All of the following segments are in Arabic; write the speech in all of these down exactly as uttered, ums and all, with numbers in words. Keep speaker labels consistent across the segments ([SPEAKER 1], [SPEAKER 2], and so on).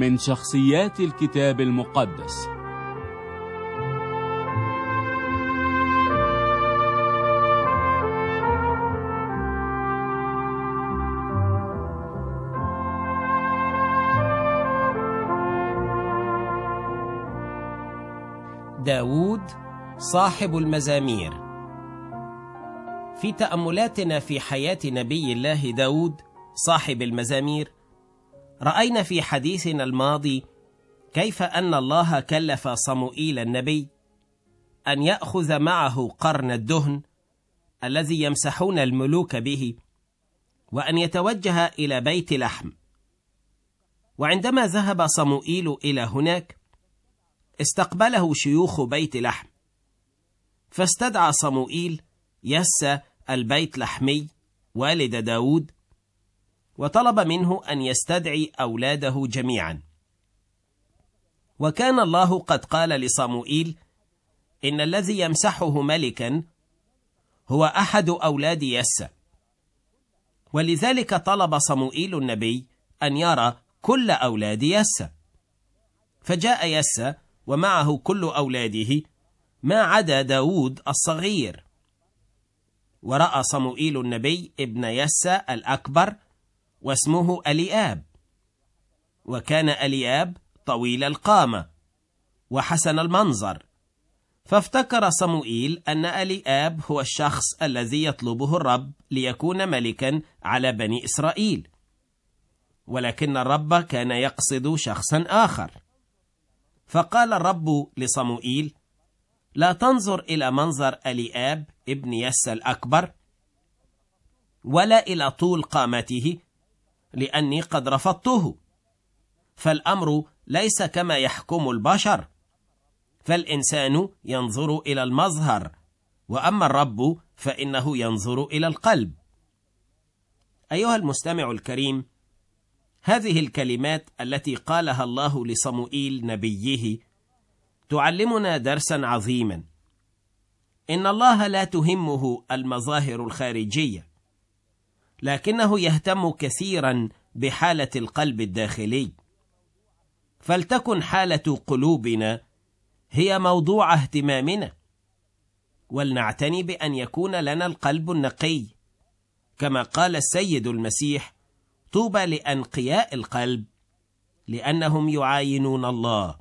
[SPEAKER 1] من شخصيات الكتاب المقدس.
[SPEAKER 2] داود صاحب المزامير. في تأملاتنا في حياة نبي الله داود صاحب المزامير، رأينا في حديثنا الماضي كيف أن الله كلف صموئيل النبي أن يأخذ معه قرن الدهن الذي يمسحون الملوك به، وأن يتوجه إلى بيت لحم. وعندما ذهب صموئيل إلى هناك استقبله شيوخ بيت لحم، فاستدعى صموئيل يسى البيت لحمي والد داود، وطلب منه أن يستدعي أولاده جميعا. وكان الله قد قال لصموئيل إن الذي يمسحه ملكا هو أحد أولاد يسى، ولذلك طلب صموئيل النبي أن يرى كل أولاد يسى. فجاء يسى ومعه كل أولاده ما عدا داود الصغير. ورأى صموئيل النبي ابن يسى الأكبر واسمه أليآب، وكان أليآب طويل القامة وحسن المنظر، فافتكر صموئيل أن أليآب هو الشخص الذي يطلبه الرب ليكون ملكا على بني إسرائيل، ولكن الرب كان يقصد شخصا آخر. فقال الرب لصموئيل: لا تنظر إلى منظر أليآب ابن يسى الأكبر ولا إلى طول قامته، لأني قد رفضته. فالأمر ليس كما يحكم البشر، فالإنسان ينظر إلى المظهر، وأما الرب فإنه ينظر إلى القلب. أيها المستمع الكريم، هذه الكلمات التي قالها الله لصموئيل نبيه تعلمنا درسا عظيما. إن الله لا تهمه المظاهر الخارجية، لكنه يهتم كثيرا بحالة القلب الداخلي. فلتكن حالة قلوبنا هي موضوع اهتمامنا، ولنعتني بأن يكون لنا القلب النقي، كما قال السيد المسيح: طوبى لأنقياء القلب لأنهم يعاينون الله.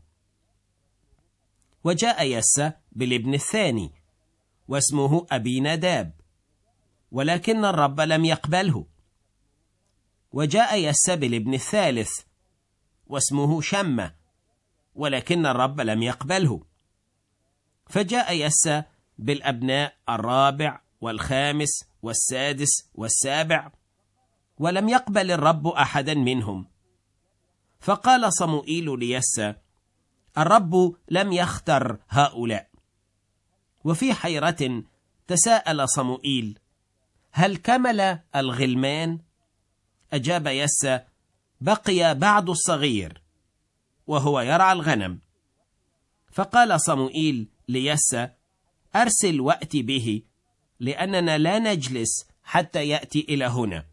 [SPEAKER 2] وجاء يسى بالابن الثاني واسمه أبيناداب، ولكن الرب لم يقبله. وجاء يسى بالابن الثالث واسمه شمة، ولكن الرب لم يقبله. فجاء يسى بالأبناء الرابع والخامس والسادس والسابع، ولم يقبل الرب أحدا منهم. فقال صموئيل ليسى: الرب لم يختر هؤلاء. وفي حيرة تساءل صموئيل: هل كمل الغلمان؟ أجاب يسى: بقي بعض الصغير وهو يرعى الغنم. فقال صموئيل ليسى: أرسل وأتي به، لأننا لا نجلس حتى يأتي إلى هنا.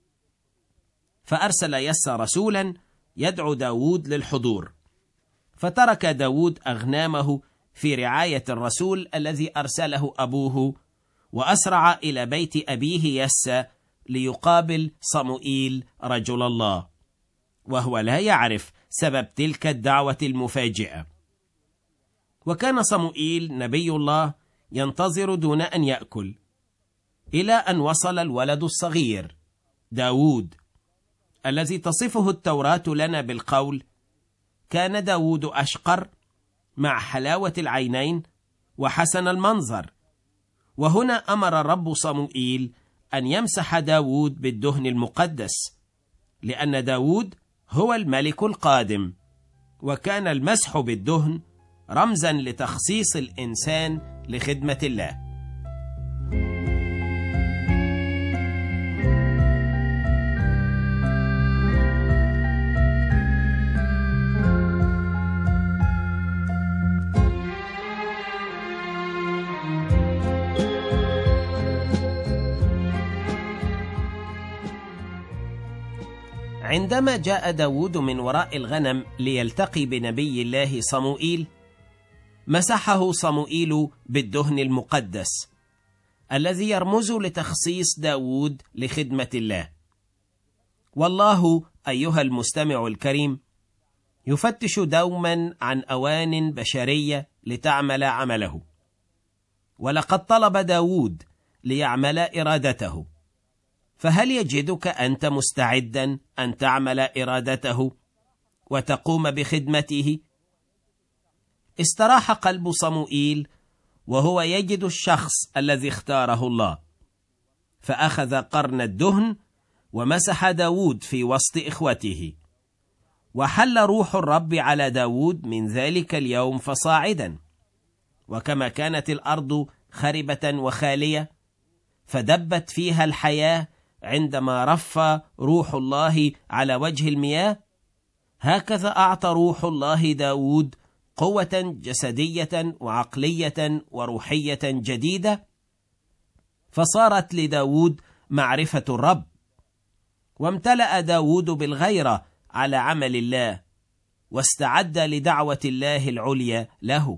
[SPEAKER 2] فأرسل يسى رسولا يدعو داود للحضور، فترك داود أغنامه في رعاية الرسول الذي أرسله أبوه، وأسرع إلى بيت أبيه يسى ليقابل صموئيل رجل الله، وهو لا يعرف سبب تلك الدعوة المفاجئة. وكان صموئيل نبي الله ينتظر دون أن يأكل، إلى أن وصل الولد الصغير داود الذي تصفه التوراة لنا بالقول: كان داود أشقر مع حلاوة العينين وحسن المنظر. وهنا أمر الرب صموئيل أن يمسح داود بالدهن المقدس، لأن داود هو الملك القادم، وكان المسح بالدهن رمزا لتخصيص الإنسان لخدمة الله. عندما جاء داود من وراء الغنم ليلتقي بنبي الله صموئيل، مسحه صموئيل بالدهن المقدس الذي يرمز لتخصيص داود لخدمة الله. والله أيها المستمع الكريم يفتش دوما عن أوان بشرية لتعمل عمله، ولقد طلب داود ليعمل إرادته، فهل يجدك أنت مستعدا أن تعمل إرادته وتقوم بخدمته؟ استراح قلب صموئيل وهو يجد الشخص الذي اختاره الله، فأخذ قرن الدهن ومسح داود في وسط إخوته، وحل روح الرب على داود من ذلك اليوم فصاعدا. وكما كانت الأرض خربة وخالية فدبت فيها الحياة عندما رف روح الله على وجه المياه، هكذا أعطى روح الله داود قوة جسدية وعقلية وروحية جديدة، فصارت لداود معرفة الرب، وامتلأ داود بالغيرة على عمل الله، واستعد لدعوة الله العليا له.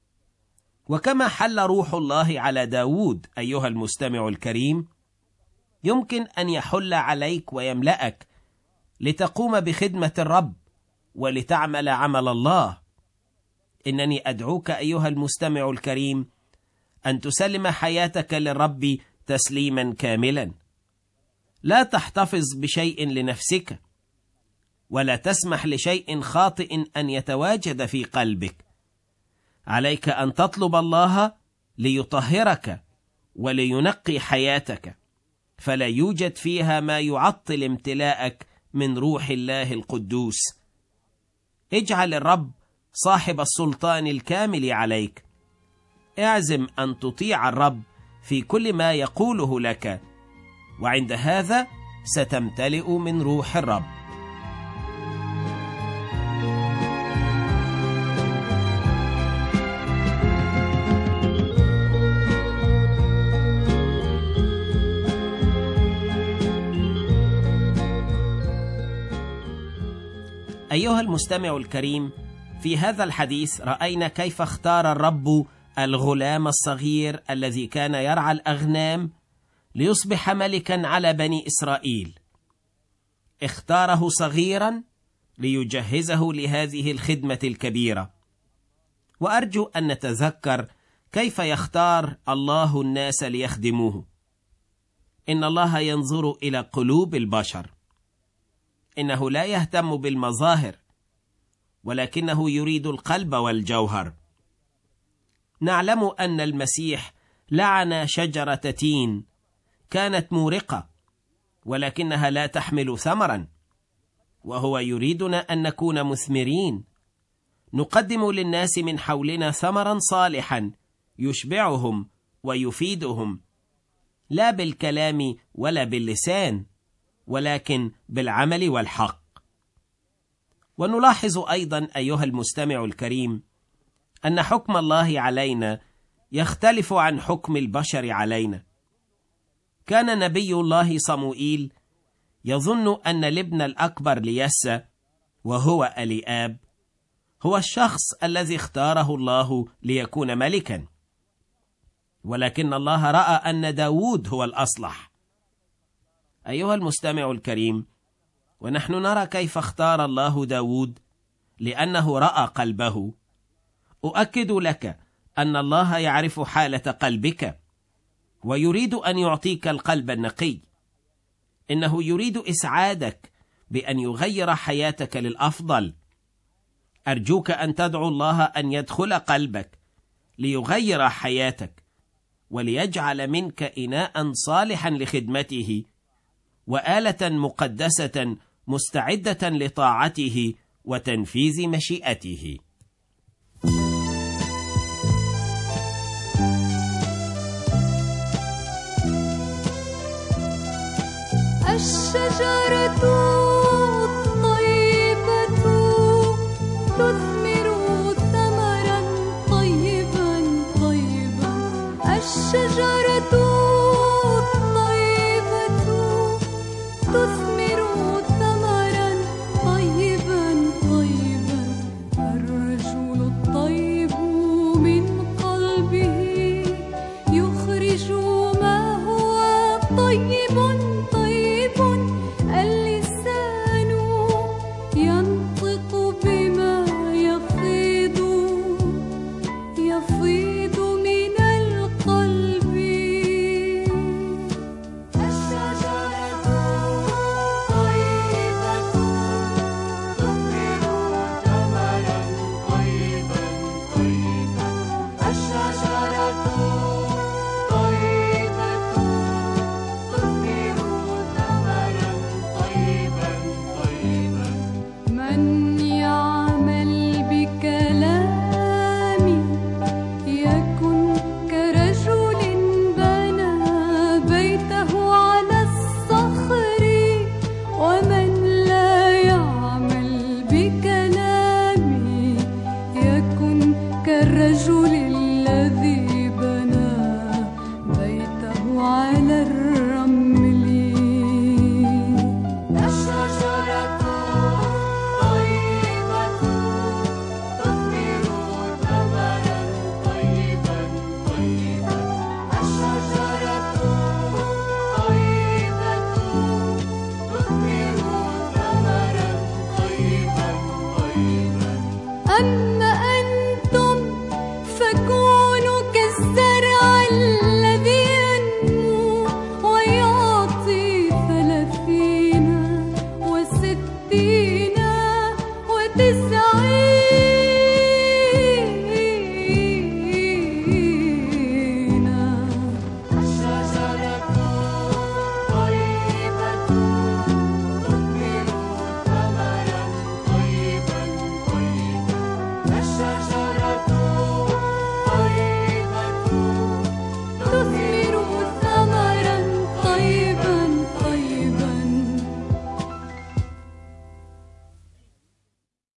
[SPEAKER 2] وكما حل روح الله على داود أيها المستمع الكريم، يمكن أن يحل عليك ويملأك لتقوم بخدمة الرب ولتعمل عمل الله. إنني أدعوك أيها المستمع الكريم أن تسلم حياتك للرب تسليما كاملا. لا تحتفظ بشيء لنفسك، ولا تسمح لشيء خاطئ أن يتواجد في قلبك. عليك أن تطلب الله ليطهرك ولينقي حياتك، فلا يوجد فيها ما يعطل امتلاءك من روح الله القدوس. اجعل الرب صاحب السلطان الكامل عليك. اعزم أن تطيع الرب في كل ما يقوله لك، وعند هذا ستمتلئ من روح الرب. أيها المستمع الكريم، في هذا الحديث رأينا كيف اختار الرب الغلام الصغير الذي كان يرعى الأغنام ليصبح ملكا على بني إسرائيل. اختاره صغيرا ليجهزه لهذه الخدمة الكبيرة. وأرجو أن نتذكر كيف يختار الله الناس ليخدموه. إن الله ينظر إلى قلوب البشر. إنه لا يهتم بالمظاهر، ولكنه يريد القلب والجوهر. نعلم أن المسيح لعن شجرة تين كانت مورقة، ولكنها لا تحمل ثمرا، وهو يريدنا أن نكون مثمرين، نقدم للناس من حولنا ثمرا صالحا يشبعهم ويفيدهم، لا بالكلام ولا باللسان، ولكن بالعمل والحق. ونلاحظ أيضا أيها المستمع الكريم أن حكم الله علينا يختلف عن حكم البشر علينا. كان نبي الله صموئيل يظن أن الابن الأكبر ليسى وهو أليآب هو الشخص الذي اختاره الله ليكون ملكا، ولكن الله رأى أن داود هو الأصلح. أيها المستمع الكريم، ونحن نرى كيف اختار الله داود لأنه رأى قلبه. أؤكد لك أن الله يعرف حالة قلبك، ويريد أن يعطيك القلب النقي. إنه يريد إسعادك بأن يغير حياتك للأفضل. أرجوك أن تدعو الله أن يدخل قلبك ليغير حياتك، وليجعل منك إناء صالحا لخدمته، وآلة مقدسة مستعدة لطاعته وتنفيذ مشيئته.
[SPEAKER 3] الشجرة الطيبة تثمر ثمرا طيبا طيبا. الشجرة الطيبة تثمر ثمرا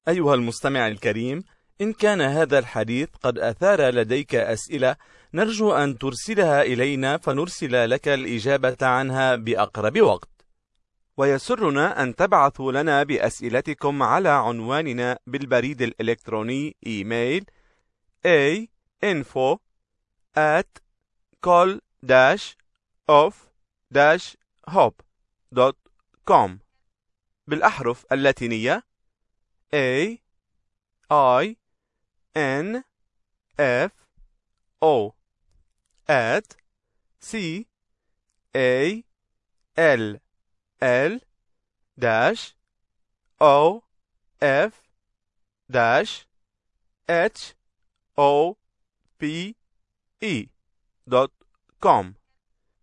[SPEAKER 4] أيها المستمع الكريم، إن كان هذا الحديث قد أثار لديك أسئلة، نرجو أن ترسلها إلينا فنرسل لك الإجابة عنها بأقرب وقت. ويسرنا أن تبعثوا لنا بأسئلتكم على عنواننا بالبريد الإلكتروني إيميل a info at col dash of dash hope دوت كوم بالأحرف اللاتينية A I N F O at C A L L dash O F dash H O P E دوت كوم.